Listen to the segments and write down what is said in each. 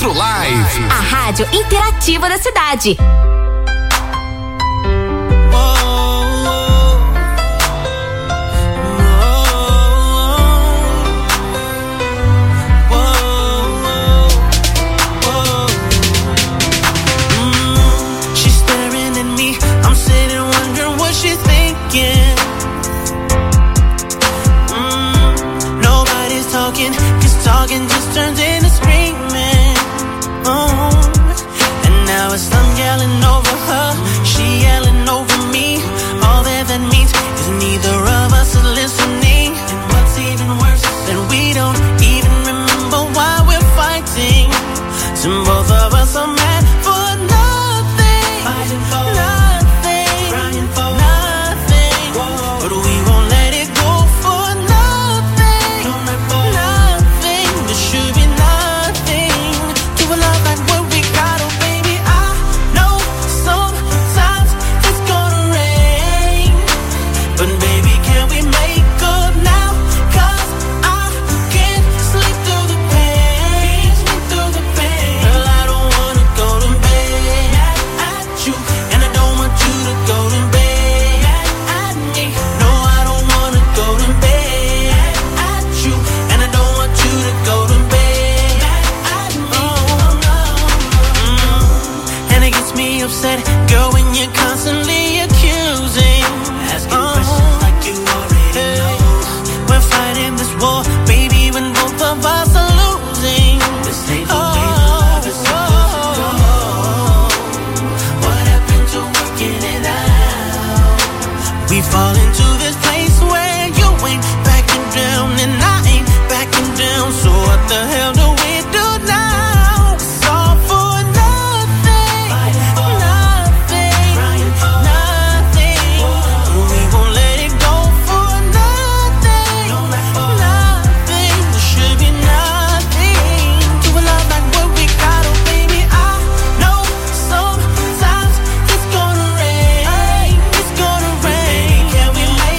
Metro Live, a rádio interativa da cidade. She's staring at me, I'm sitting wondering what she's thinking. Nobody's talking, 'cause talking just turns into screaming. And now it's I'm yelling over her, she yelling over me. All that means is neither of us is listening. And what's even worse, that we don't even remember why we're fighting. So both of us are mad for nothing, fighting for nothing, crying for nothing. Whoa. But we won't let it go for nothing, for nothing. There should be nothing to a love like what we got. Oh baby, I know sometimes it's gonna rain, but baby, can we make up now? 'Cause I can't sleep through the pain, Girl, I don't wanna go to bed at you, and I don't want you to go to bed at me. No, I don't wanna go to bed at you, and I don't want you to go to bed at me. And it gets me upset, girl, when you're constantly accusing, asking questions like you already know. We're fighting this war, baby, when both of us are losing. This ain't the way the love is supposed to go. What happened to working it out? We fall into this place where you ain't backing down and I ain't backing down. So what the hell do we do now? It's all for nothing, nothing, nothing. We won't let it go for nothing, nothing. There should be nothing to a love like what we got. Oh baby, I know sometimes it's gonna rain, it's gonna rain. Can we make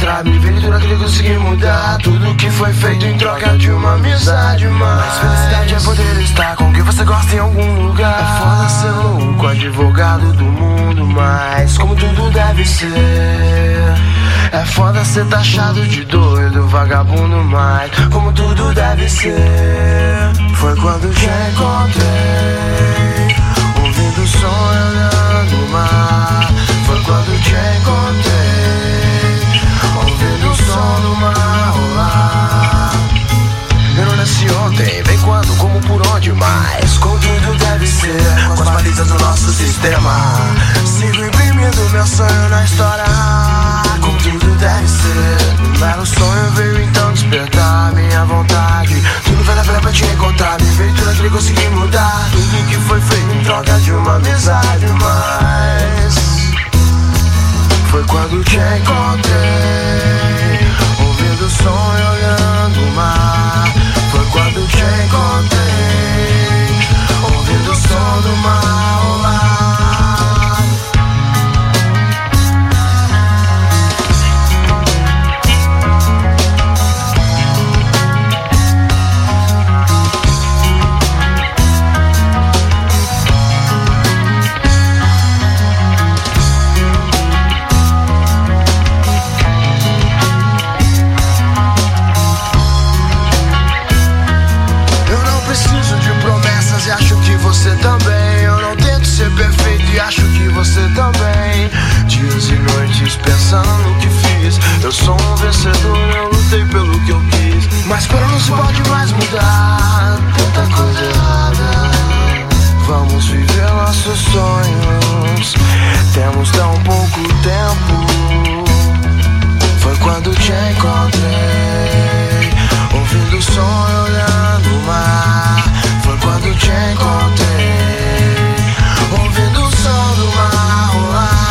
encontrar, me ver tudo aquilo que consegui mudar. Tudo que foi feito em troca de uma amizade. Mas felicidade é poder estar com quem você gosta em algum lugar. É foda ser louco, advogado do mundo, mas como tudo deve ser. É foda ser taxado de doido, vagabundo, mas como tudo deve ser. Foi quando te encontrei, ouvindo o som e olhando o mar. Foi quando te encontrei, ouvindo o som do mar rolar. Eu não nasci ontem, bem quando, como, por onde, mas como tudo deve ser, com as balizas do nosso sistema. Sigo imprimindo meu sonho na história, como tudo deve ser. Um belo sonho veio então despertar minha vontade. Tudo faz a pena pra te encontrar, me veio tudo aquilo que consegui mudar. Tudo que foi feito em troca de uma amizade, mas foi quando te encontrei, ouvindo o som e olhando o mar. Foi quando te encontrei, ouvindo o som do mar rolar. E acho que você também. Eu não tento ser perfeito e acho que você também. Dias e noites pensando no que fiz. Eu sou um vencedor, eu lutei pelo que eu quis. Mas para não se pode mais mudar. Tanta coisa errada. Vamos viver nossos sonhos. Temos tão pouco tempo. Foi quando te encontrei, ouvindo o som e olhando o mar. Foi quando te encontrei, ouvindo o som do mar rolar.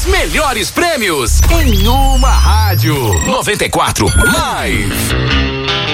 melhores prêmios em uma rádio. 94 Live.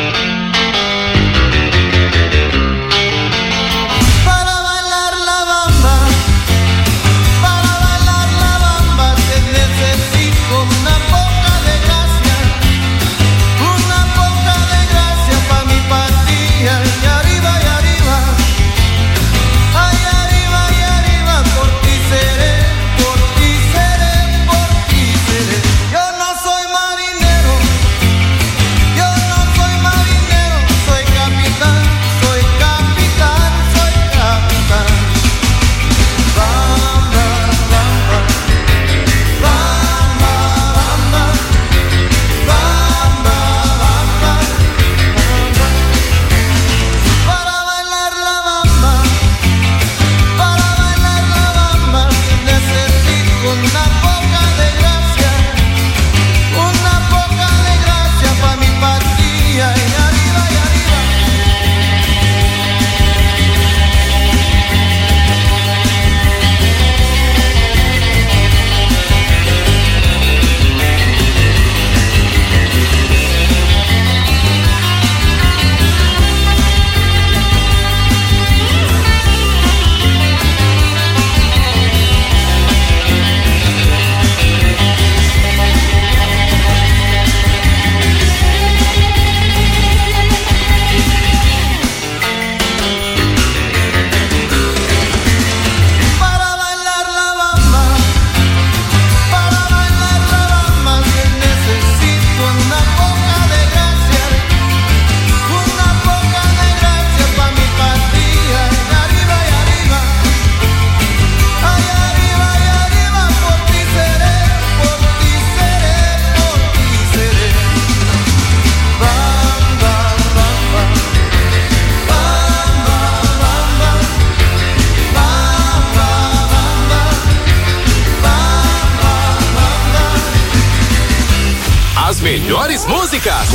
Melhores músicas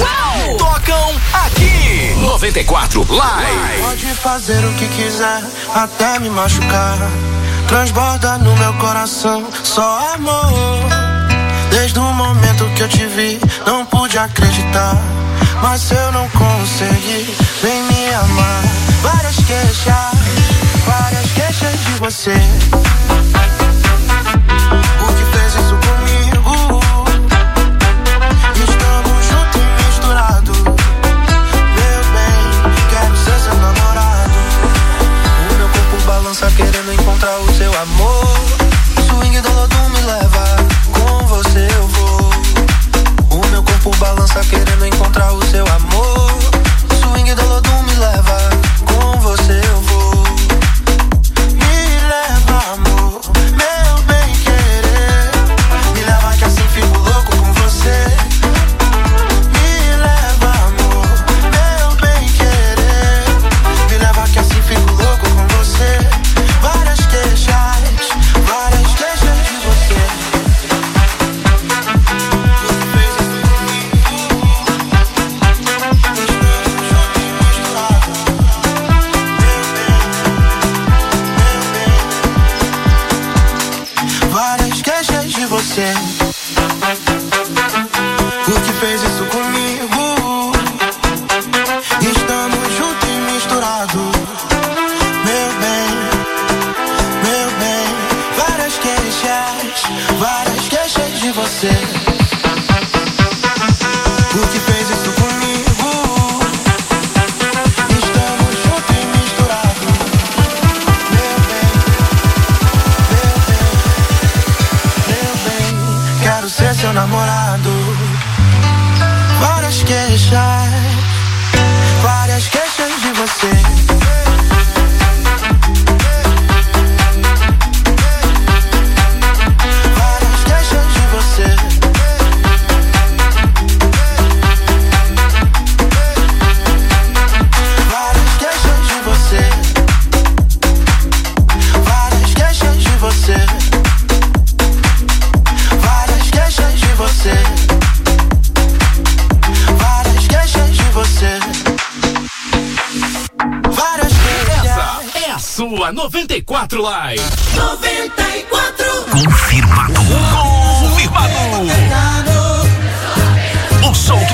tocam aqui. 94 Live. Pode fazer o que quiser, até me machucar. Transborda no meu coração só amor. Desde o momento que eu te vi, não pude acreditar. Mas eu não consegui, vem me amar. Várias queixas de você. O que fez isso comigo? Balança querendo encontrar o seu amor. Swing do Lodum me leva, com você eu vou. O meu corpo balança querendo encontrar o seu amor. Swing do Lodum me leva, com você eu vou. Me leva, amor, meu bem querer. Me leva que assim fico louco com você. Me leva, amor, meu bem querer. Me leva que assim fico louco com você. Várias queixas de você. Várias queixas de você. O que fez isso comigo? Estamos juntos e misturados. Meu bem. Várias queixas de você. O que fez isso comigo? Estamos juntos e misturados. Meu bem, quero ser seu namorado. Várias queixas de você. Sua 94 Live. 94. Confirmado.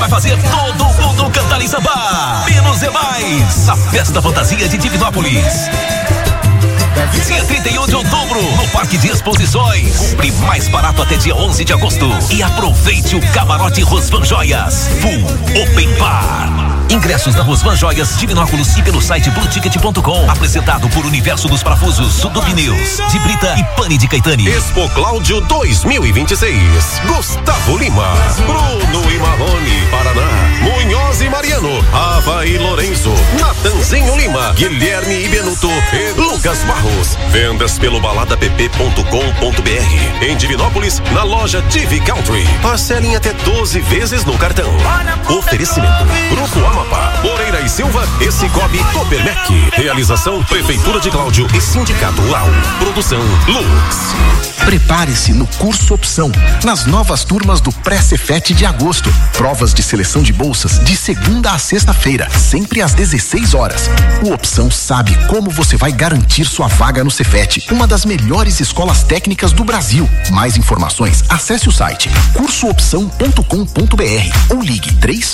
vai fazer todo mundo cantar e sambar. Menos é mais. A Festa Fantasia de Divinópolis. Dia 31 de outubro, no Parque de Exposições. Compre mais barato até dia 11 de agosto. E aproveite o camarote Rosvan Joias Full Open Bar. Ingressos na Rosvan Joias, Divinópolis e pelo site blueticket.com. Apresentado por Universo dos Parafusos, Sudo Pneus, de Brita e Pane de Caetani. Expo Cláudio 2026. Gustavo Lima, Bruno e Marrone, Paraná, Munhoz e Mariano, Ava e Lorenzo, Natanzinho Lima, Guilherme e Benuto e Lucas Barros. Vendas pelo baladapp.com.br. Em Divinópolis, na loja Divi Country. Parcelem até 12 vezes no cartão. Oferecimento: Grupo Amapá, Moreira e Silva e Cicobi Copermec. Realização: Prefeitura de Cláudio e Sindicato UAU. Produção: Lux. Prepare-se no curso Opção, nas novas turmas do Pré-Cefet de agosto. Provas de seleção de bolsas de segunda a sexta-feira, sempre às 16 horas. O Opção sabe como você vai garantir sua vaga no Cefet, uma das melhores escolas técnicas do Brasil. Mais informações, acesse o site cursoopção.com.br ou ligue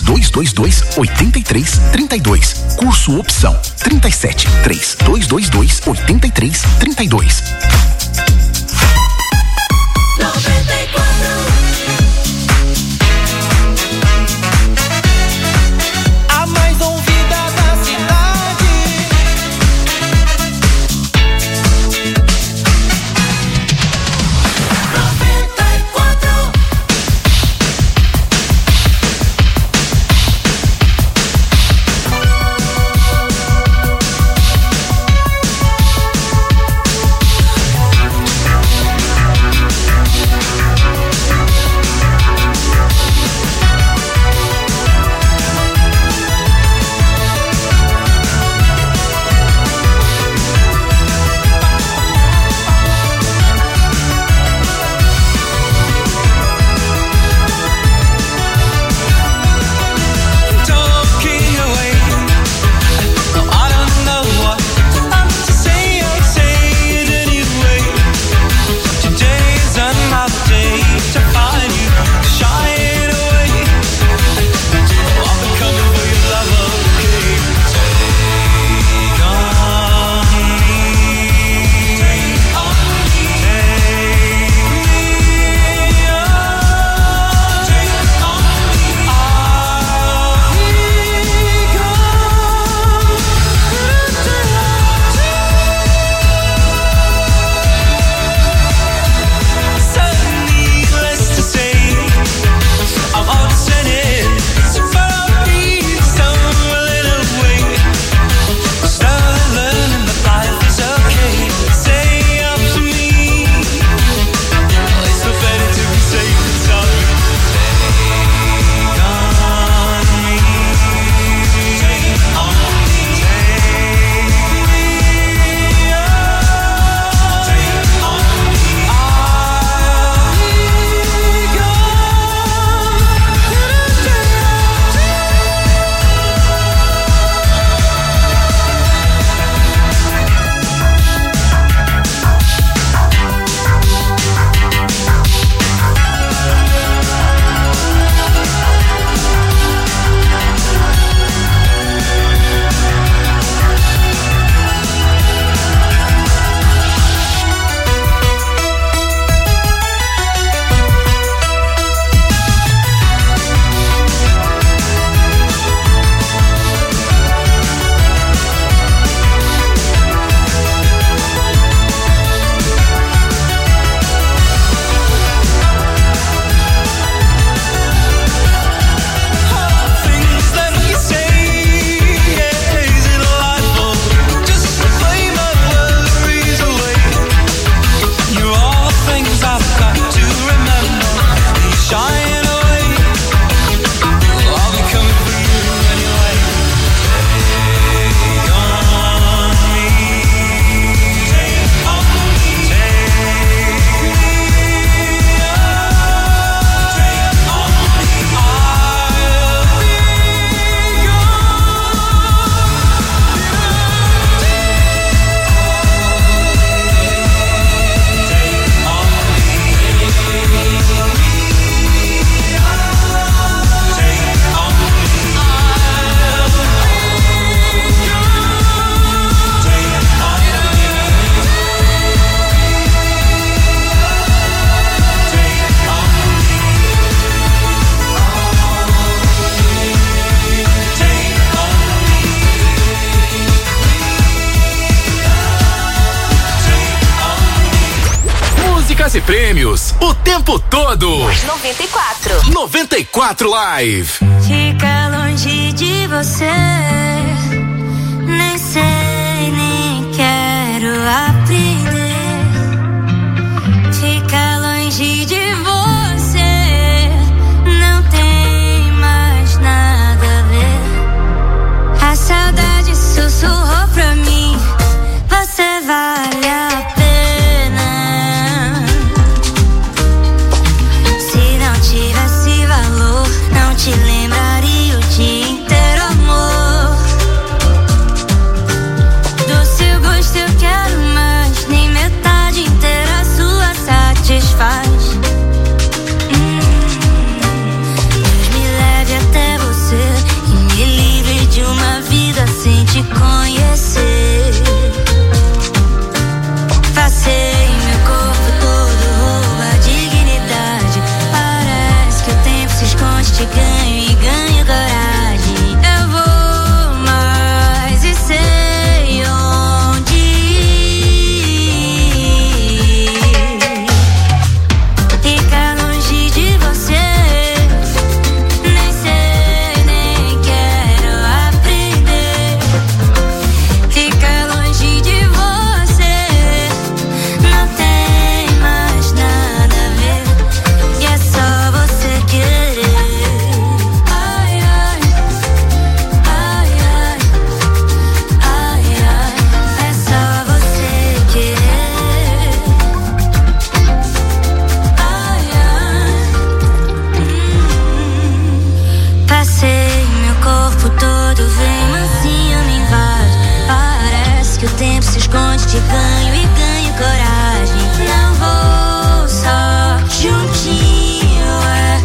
3222-8332. Curso Opção 37-3222-8332. A mais ouvida da cidade. 94. músicas e prêmios o tempo todo. 94 Live. Fica longe de você, nem sei, nem quero aprender. Fica longe de você, não tem mais nada a ver. A saudade sussurrou pra mim, você vale a pena. Se não tivesse valor, não te lembraria o dia inteiro, amor. Do seu gosto eu quero mais, nem metade inteira sua satisfaz. Deus me leve até você e me livre de uma vida sem te conhecer. Passei meu corpo todo, roubo a dignidade. Parece que o tempo se esconde, te ganho e ganho coragem. Eu vou mais e sei onde ir. Fica longe de você, nem sei, nem quero aprender. Fica longe de você, não tem mais nada a ver. E é só você querer. Ai, ai, ai, ai, ai, ai. É só você querer. Ai, ai. Passei meu corpo todo, vem mansinho, me invade. Parece que o tempo se esconde, te ganho e ganho coragem. Não vou só juntinho, é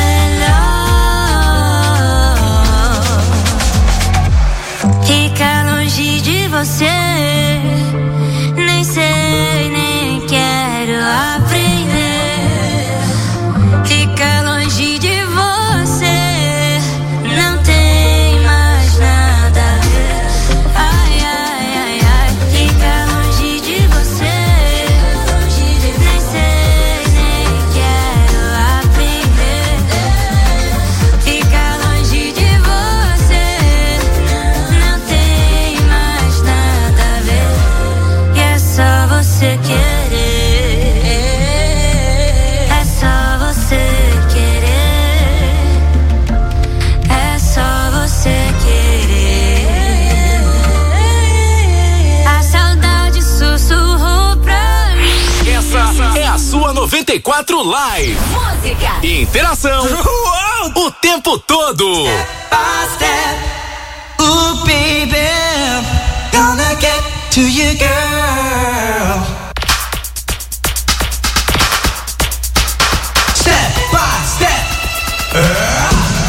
melhor. Fica longe de você, nem sei, nem quero aprender. Fica longe de você, não tem mais nada a ver. Ai, ai, ai, ai. Fica longe de você, nem sei, nem quero aprender. Fica longe de você, não tem mais nada a ver. E é só você querer. É só você querer. É só você querer. A saudade sussurrou pra mim. Essa é a sua 94 Live. Música, Interação o tempo todo. Ooh, baby, gonna get to you, girl. Step by step.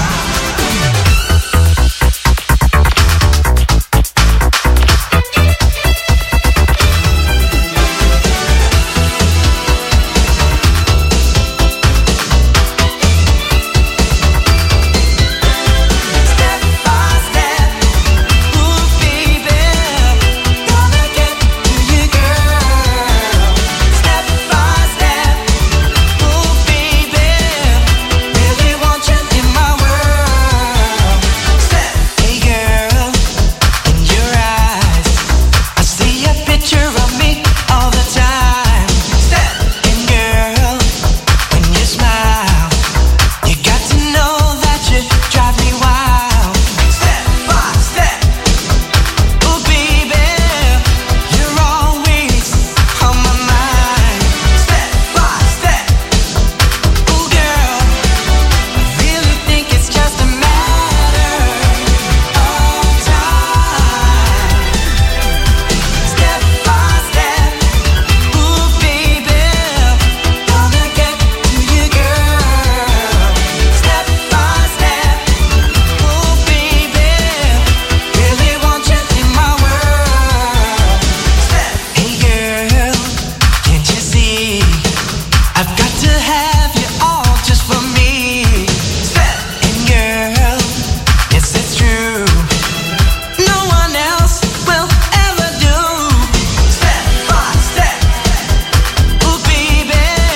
Step by step. Ooh, baby, gonna get to you, girl. Step by step. Ooh, baby, really want you in my world. Step, hey girl, in your eyes, I see a picture of me all the time. Step, and girl, when you smile, you got to know that you drive me wild. Step by step. Ooh, baby, you're always on my mind. Step by step. Ooh, girl, I really think it's just a matter of time. Step by step. Ooh, baby, gonna get to you, girl. Step by step. Ooh, baby, really want you in my world. Step, hey girl, can't you see? I've got to have you all just for me. Step, and girl, yes it's true. No one else will ever do. Step by step. Ooh, baby,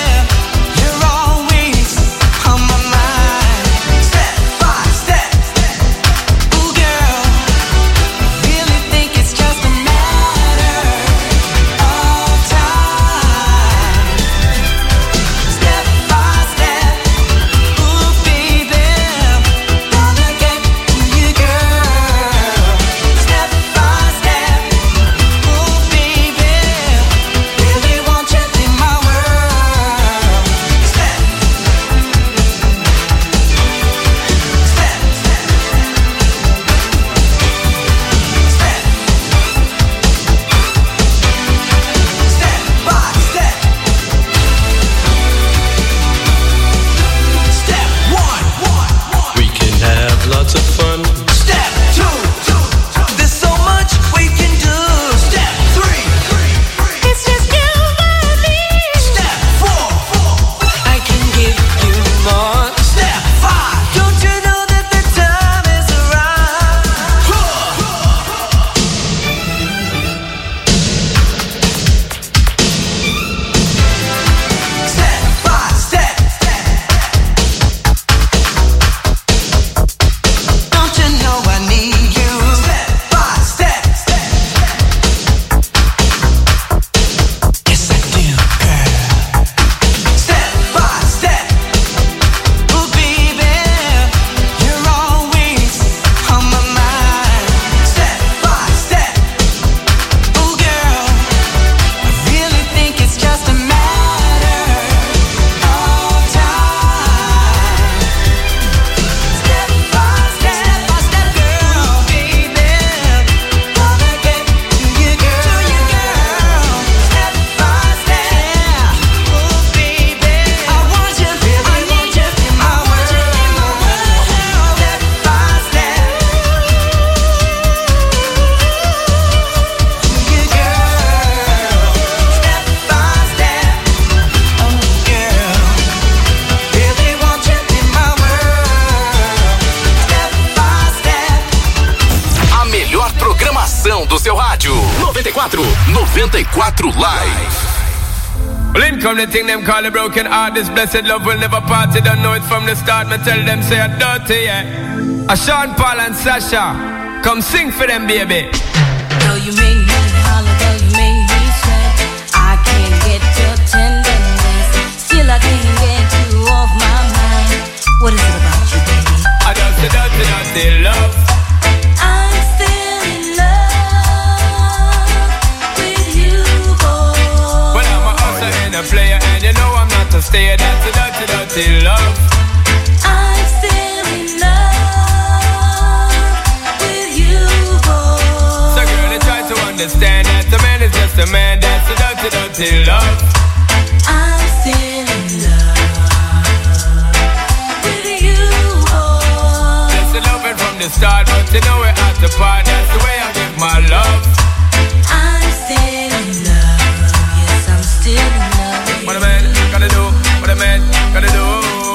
94 Live. Well, in come the thing them call a broken heart. This blessed love will never part. They don't know it from the start. Me tell them say I'm dirty, yeah. A Sean Paul and Sasha, come sing for them, baby. Though you make me holler, though you make me sweat, I can't get your tenderness. Still I can't get you off my mind. What is it about you, baby? I just say dirty, dirty love. I'm still in love with you, boy. Well, I'm a hustler and a player, and you know I'm not a stayer. That's a dirty, dirty love. I'm still in love with you, boy. So girl, I try to understand that a man is just a man. That's a dirty, dirty love. I'm still in love with you, boy. That's the loving from the start, but you know we're at the part. That's the way I give my love. I'm still in love. Yes, I'm still in love. What a man gotta do, what a man gotta do.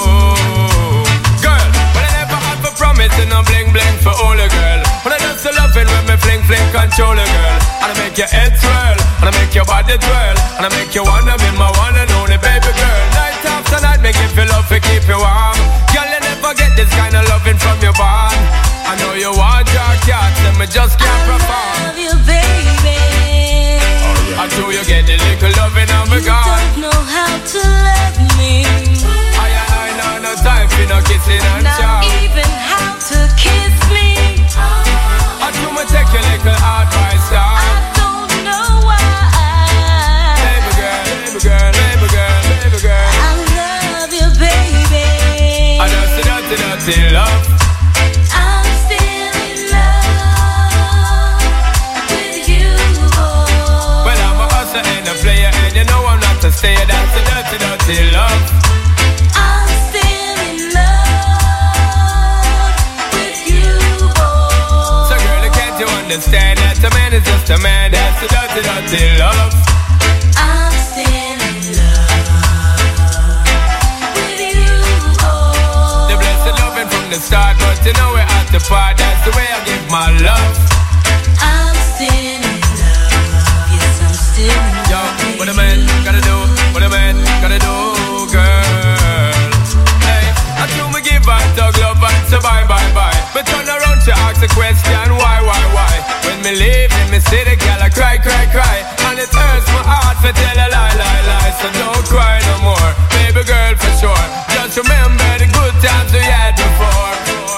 Girl, when I never have a promise and I'm bling bling for all a girl. When I just love it when me fling fling control a girl. And I make your head swirl, and I make your body twirl, and I make you wanna be my one and only baby girl. Night after night, make you feel love to keep you warm. Girl, you never get this kind of loving from your bond. I know you want your cat, and me just can't perform. I love you, baby. Until you get the little loving on me You gone. don't know how to love me. I know no time for no kissing and Not chow. even how to kiss me. Until me take your little advice I down. don't know why. Baby girl, baby girl, baby girl, baby girl. I love you, baby. I just a dirty, dirty love. I'm still in love with you, boy. Well, I'm a hustler and a player, and you know I'm not a stayer. That's a dirty, dirty love. I'm still in love with you, boy. So girl, can't you understand that a man is just a man? That's a dirty, dirty love. I'm still in love with you, boy. The blessed loving from the start, but you know we're at the part. That's the way I give my love. I'm still in love. Yes, I'm still in Yo, love. what a man gotta do, what a man gotta do, girl. Hey, I do me give her dog love and say bye, bye, bye. But turn around to ask the question, why? When me leave in me city, girl, I cry, cry, cry. And it hurts my heart to tell a lie, lie, lie. So don't cry no more, baby girl, for sure. Just remember the good times we had before.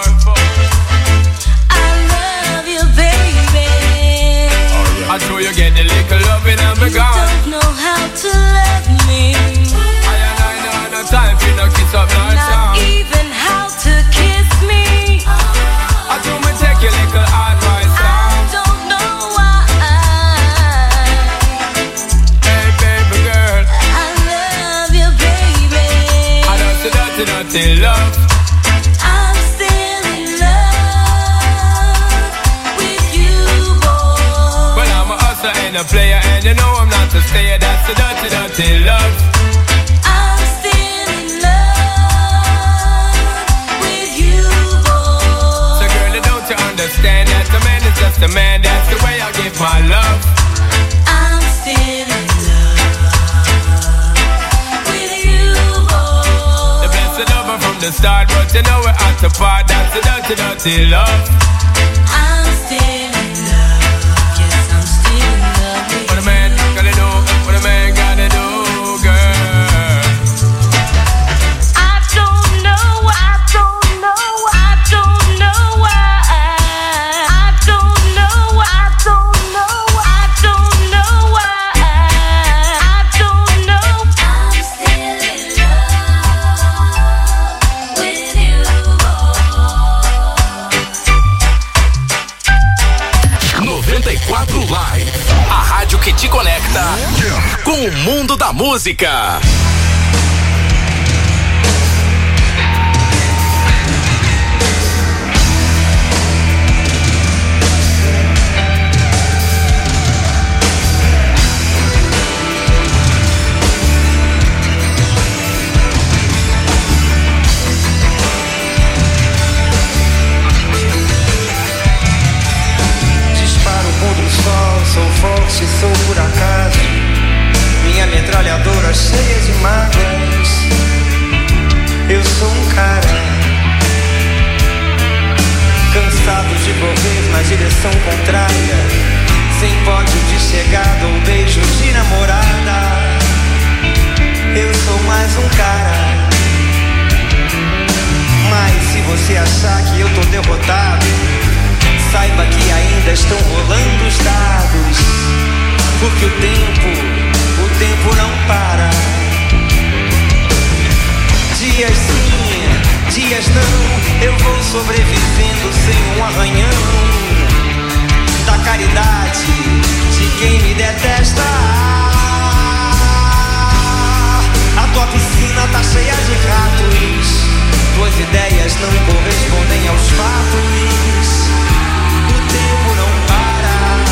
I love you, baby. I know you get the little loving and me You gone. don't know how to love me. I know no time for no kiss up, no Not time. even how to kiss me. I do me take your little advice I down. don't know why. Hey baby girl, I love you, baby. I know so dirty, dirty love. I'm still in love with you, boy. Well, I'm a hustler and a player, and you know I'm not a stayer. That's a dirty, dirty love. I'm still in love with you, boy. So girl, don't you understand that a man is just a man? That's the way I give my love. I'm still in love with you, boy. The blessed lover from the start, but you know we're at the part. That's a dirty, dirty love. I'm still in love. Yes, I'm still in love with What a man gotta do, what a man gotta do, girl. I don't know why. I don't know why. I don't know why. I don't know why. I don't know why. I don't know why. I don't know. I'm still in love with you, boy. 94 Live. A rádio que te conecta com o mundo da música. Disparo o pôr do sol, sou forte, sou por acaso. direção contrária, sem pódio de chegada ou beijo de namorada. Eu sou mais um cara. Mas se você achar que eu tô derrotado, saiba que ainda estão rolando os dados, porque o tempo não para. Dias sim, dias não, eu vou sobrevivendo sem um arranhão da caridade de quem me detesta. A tua piscina tá cheia de ratos, tuas ideias não correspondem aos fatos. O tempo não para.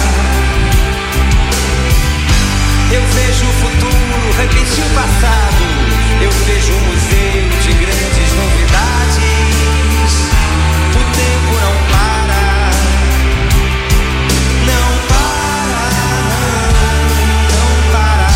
Eu vejo o futuro repetir o passado. Eu vejo um museu de grandes novidades. O tempo não para. Não para, não para.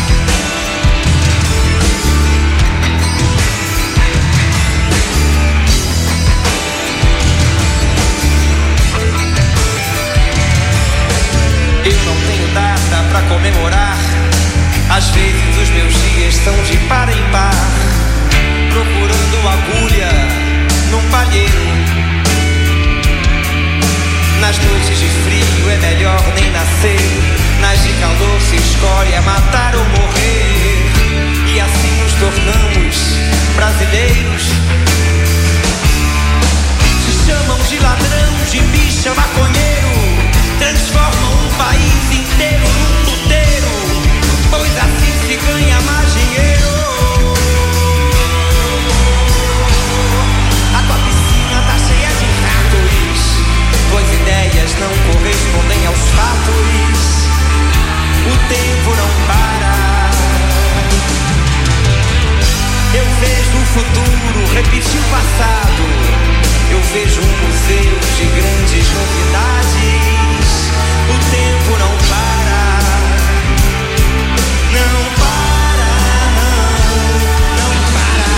Eu não tenho data pra comemorar. Às vezes os meus dias são de par em par, procurando agulha num palheiro. Nas noites de frio é melhor nem nascer, nas de calor se escolhe é matar ou morrer. E assim nos tornamos brasileiros. Se chamam de ladrão, de bicha, maconheiro, transformam um país inteiro num puteiro, pois assim se ganha mais dinheiro. A tua piscina tá cheia de ratos, tuas ideias não correspondem aos fatos. O tempo não para. Eu vejo o futuro repetir o passado. Eu vejo um museu de grandes novidades. O tempo não para. Não para, não para.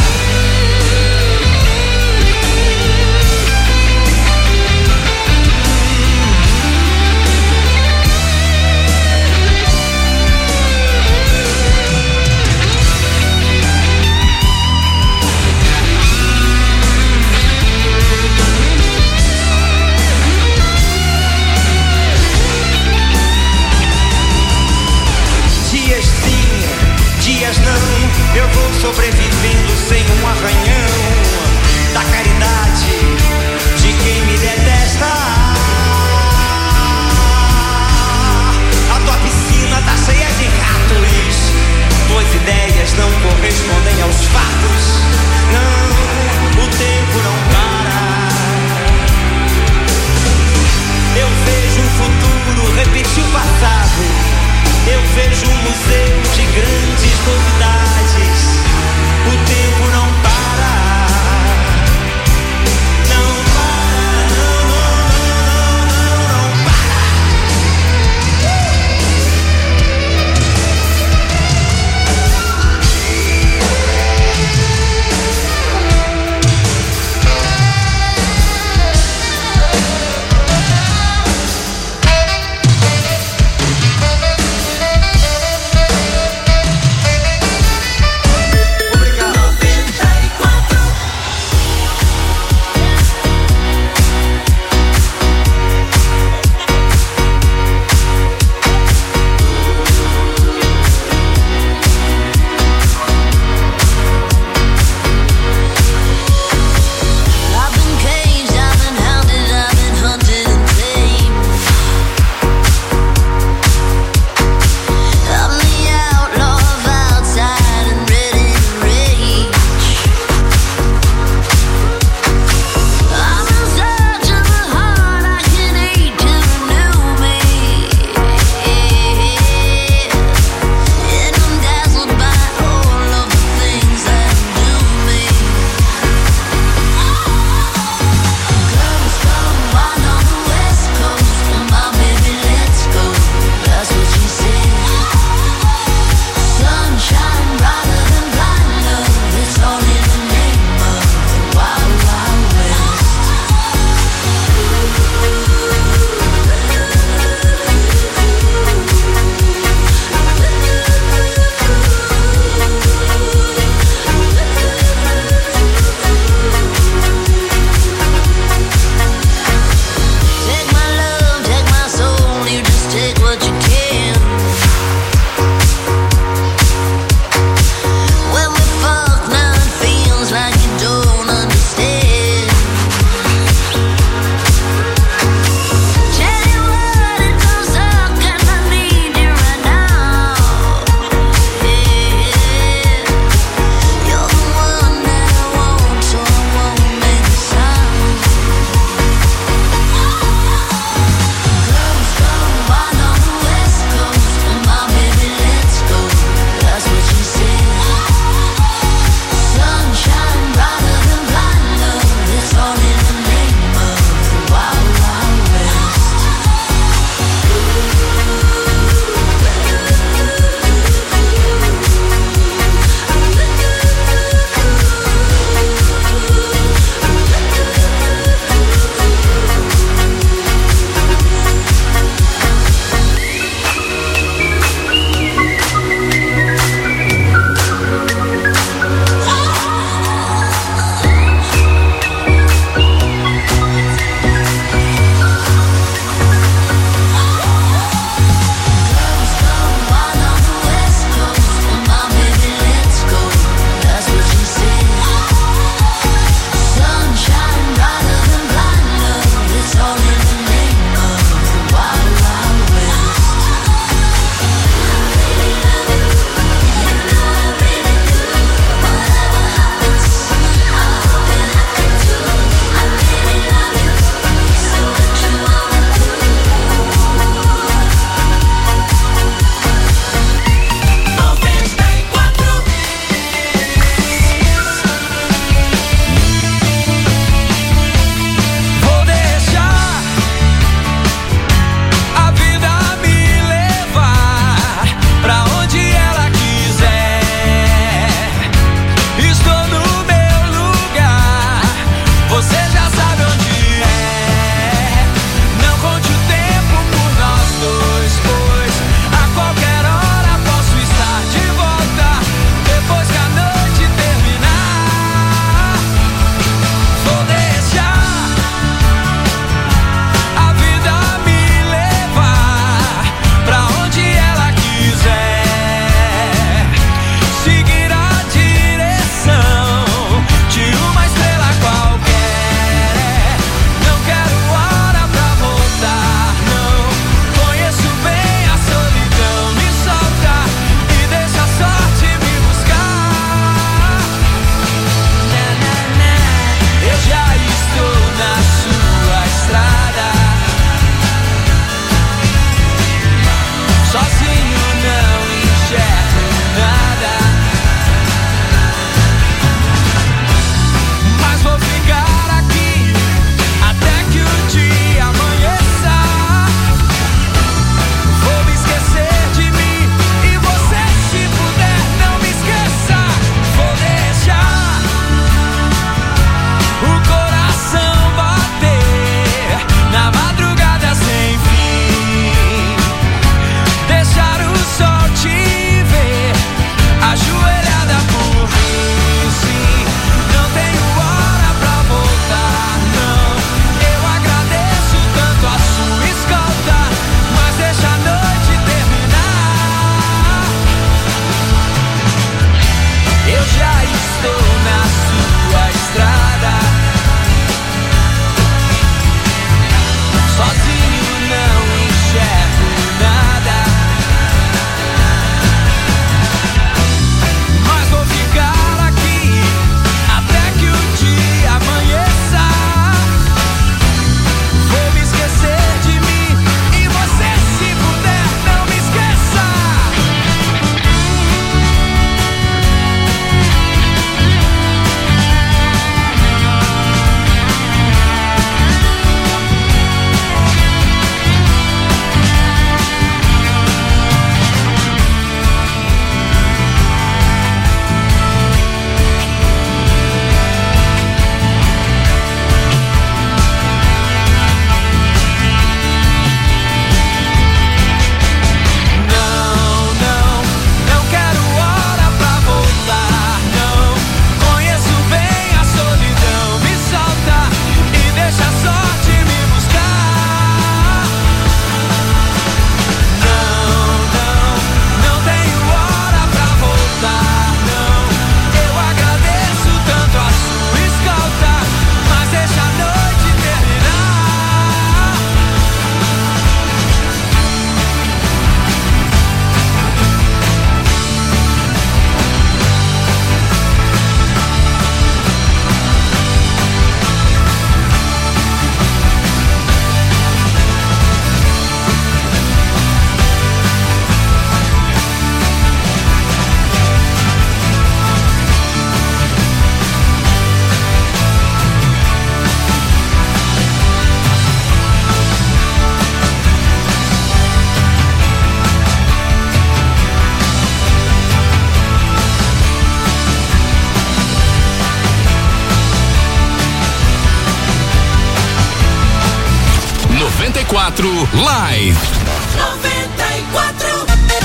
94 Live. 94.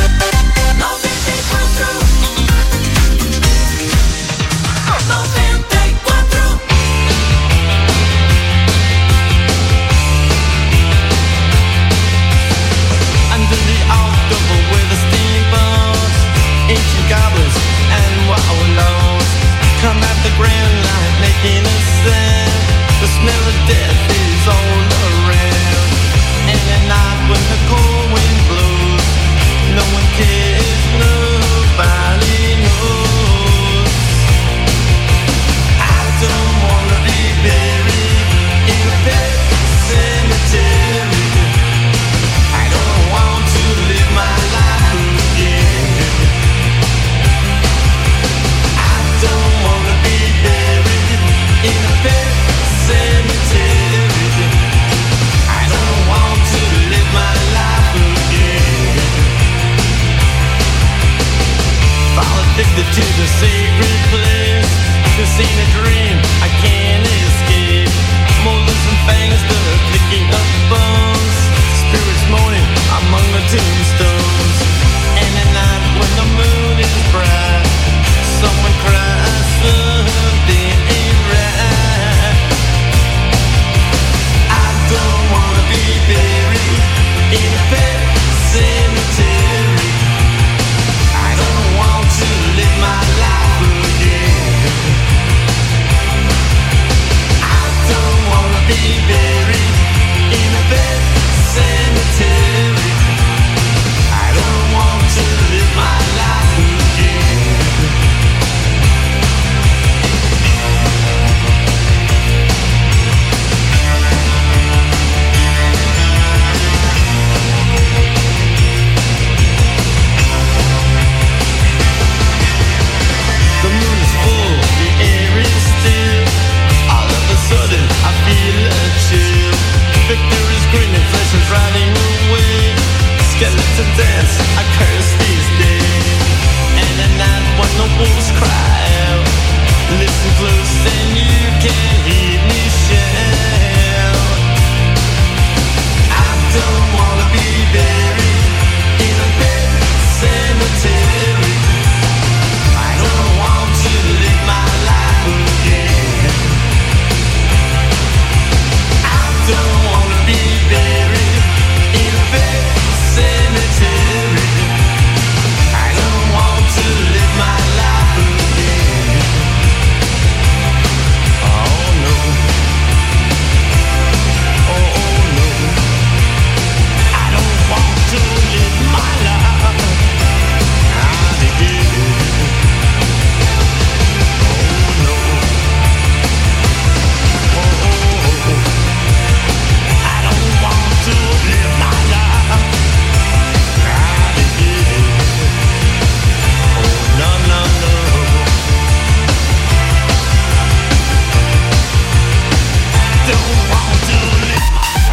Goblins and wallows come at the grand light making a sound. The smell of death is all around. And at night when the cold wind blows, no one cares, nobody knows. I don't wanna be buried in a pet cemetery. I don't want to live my life again. Don't wanna be buried in a pet cemetery. I don't want to live my life again. Fall addicted to the sacred place. This ain't a dream, I can't escape. Molars and fangs, the clicking of bones. Spirits moaning among the tombstones. And at night when the moon is bright, someone cries, something ain't right. I don't wanna be buried in a pet cemetery. I don't want to live my life again. I don't wanna be buried in a pet cemetery. I don't want to live my life again. The moon is full, the air is still. All of a sudden I feel a chill. Victor is grinning, flesh is riding away. Skeleton dance, I curse these days. And at night when the wolves cry out, listen close and you can hear me shout. I don't wanna be buried in a pet cemetery. I don't want to live my life again. I don't wanna be buried in a pet cemetery. I don't want to live my life again. Oh no. Oh no. I don't want to live my life again. Oh no. Oh, I don't want to live my life again. Oh no, no, no. Don't want to live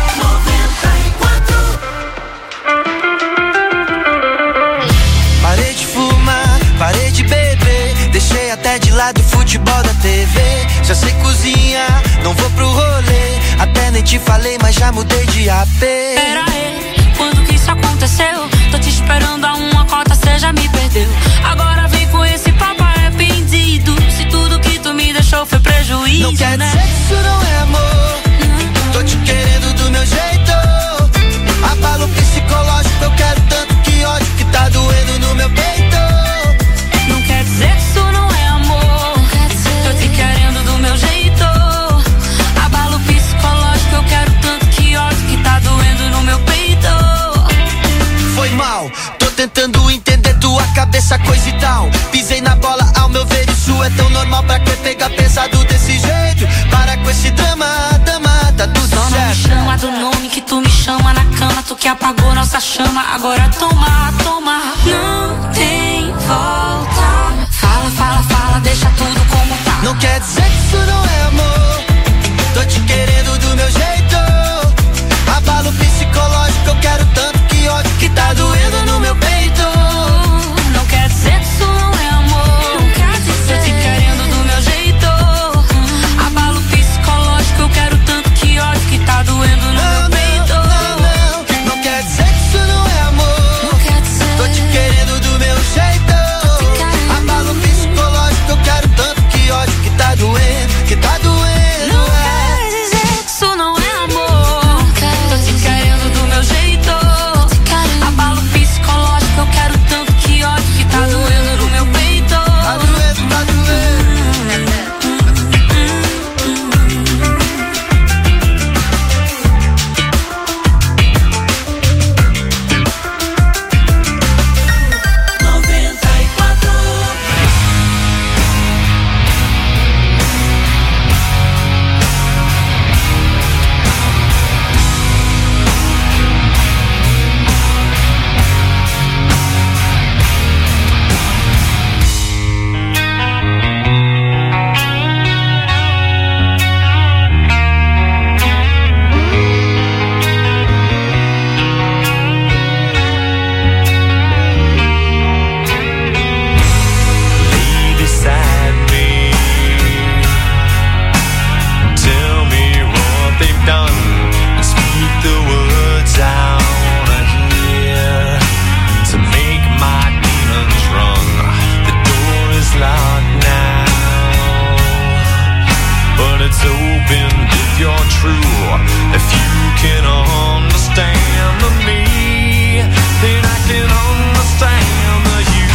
Parei de fumar, parei de beber. Deixei até de lado o futebol da TV. Já sei cozinhar, não vou pro rolê. Até nem te falei, mas já mudei de AP. Pera aí, quando que isso aconteceu? Tô te esperando há uma cota, cê já me perdeu. Agora vem com esse papo arrependido. Se tudo que tu me deixou foi prejuízo, não quer né? dizer que isso não é amor. Tô te querendo do meu jeito. Abalo psicológico, eu quero tanto que ódio que tá doendo no meu peito. Não quer dizer que isso não é amor. Tô te querendo do meu jeito. Abalo psicológico, eu quero tanto que ódio que tá doendo no meu peito. Foi mal, tô tentando entender tua cabeça, coisa e tal. Pisei na bola, ao meu ver isso é tão normal. Pra que pegar pesado desse jeito? Para com esse drama, dama, tá tudo só certo. Não me chama do nome que tu me chama na cama. Tu que apagou nossa chama, agora toma, toma. Não tem volta. Fala, fala, fala, deixa tudo como tá. Não quer dizer que isso não é amor. Tô te querendo do meu jeito. Abalo psicológico, eu quero tanto que ódio que tá doendo no meu peito. Não quer dizer que isso não é amor. Não quer dizer. Tô te querendo do meu jeito. Abalo psicológico, eu quero tanto que ódio que tá doendo no meu peito. it's open if you're true. If you can understand me, then I can understand you.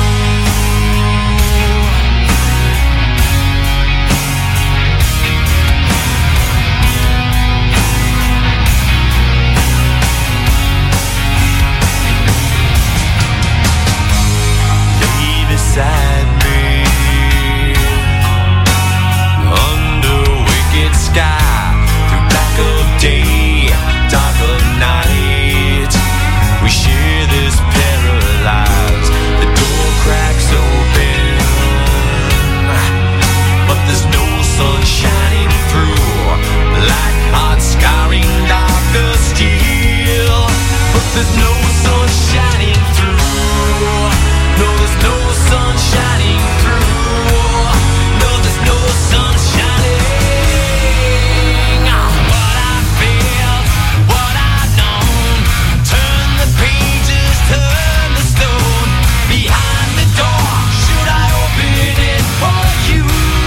Lay beside me under wicked sky, through black of day, dark of night. We share this paralyzed. The door cracks open, but there's no sun shining through. Like hot scarring darker steel, but there's no sun shining through. No, there's no sun shining through. No, there's no sun shining. What I felt, what I've known. Turn the pages, turn the stone. Behind the door, should I open it for you?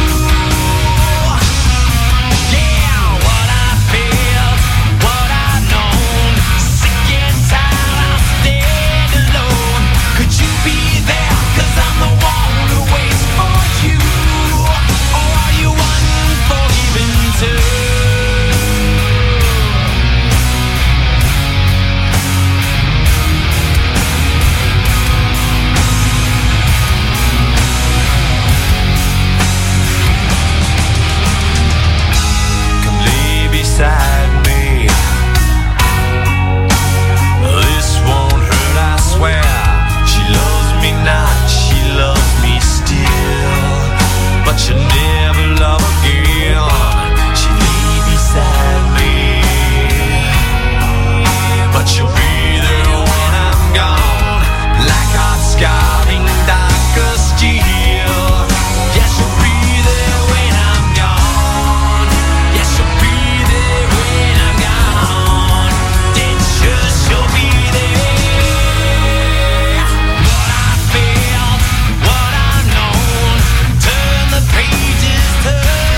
Yeah, what I felt, what I've known. Sick and tired, I'll stand alone. Could you be there? 'Cause I'm the one who waits for you. Or are you unforgiven too? Come lay beside me. This won't hurt, I swear. She loves me not, she loves me still. But she'll never love again. She lay beside me, but she'll